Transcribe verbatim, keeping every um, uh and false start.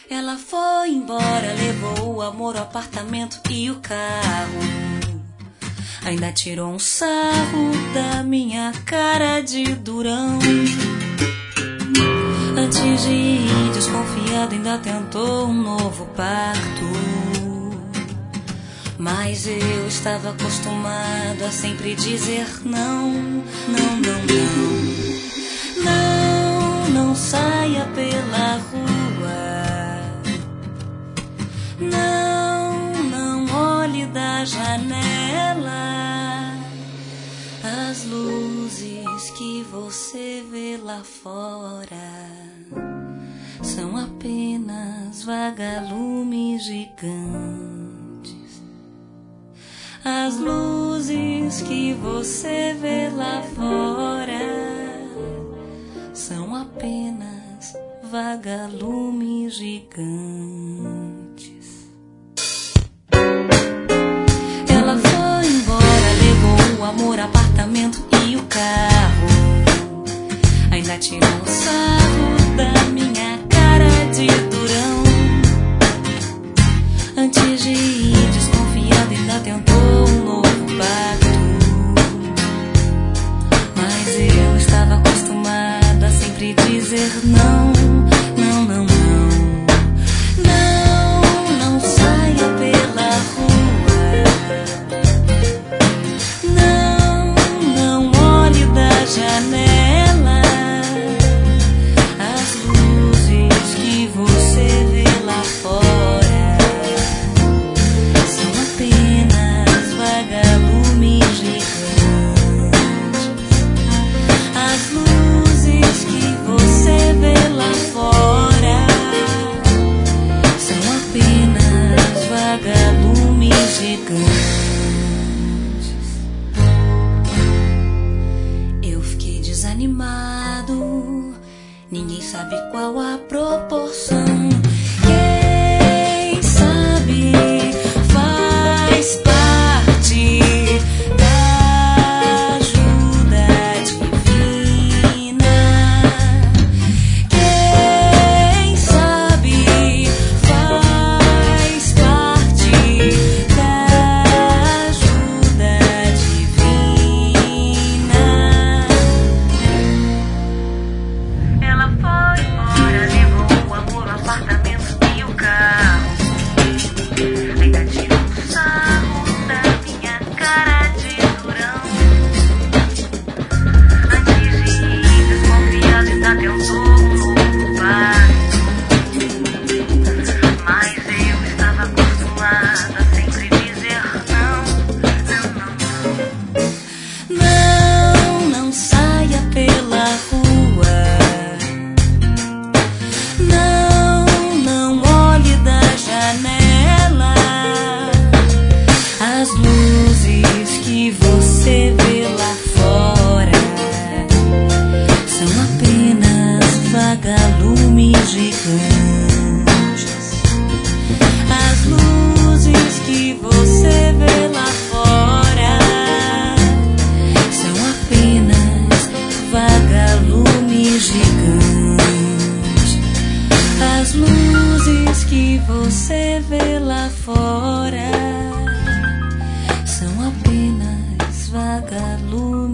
Ela foi embora, levou o amor, o apartamento e o carro. Ainda tirou um sarro da minha cara de durão. Antes de ir desconfiado, ainda tentou um novo parto. Mas eu estava acostumado a sempre dizer não, não, não, não. Não, não saia pela rua. Não, não olhe da janela. As luzes que você vê lá fora são apenas vagalumes gigantes. As luzes que você vê lá fora são apenas vagalumes gigantes. Ela foi embora, levou o amor, apartamento e o carro. Ainda tirou um sarro da minha cara de durão. Antes de ir desconfiado, ainda tentou um novo pacto. Mas eu estava acostumado a sempre dizer não, não, não, não. Não, não saia pela rua. Não, não olhe da janela. As luzes que você vê lá fora são apenas vagalumes gigantes. As luzes que você vê lá fora são apenas vagalumes gigantes. Eu fiquei desanimado, ninguém sabe qual a proporção. Quem sabe faz parte da ajuda divina. Quem sabe faz parte da ajuda divina. Ela foi embora, levou o amor, o apartamento e o carro. Ainda tirou um sarro da minha cara de durão. Antes de ir desconfiado, ainda tentou um novo pacto. Mas eu estava acostumado a sempre dizer não, não, não, não. Não, não saia pela rua. Não, não olhe da janela. As luzes que você vê lá fora são apenas vagalumes gigantes. As luzes que você vê lá fora são apenas vagalumes gigantes. As luzes que você vê lá fora são apenas vagalumes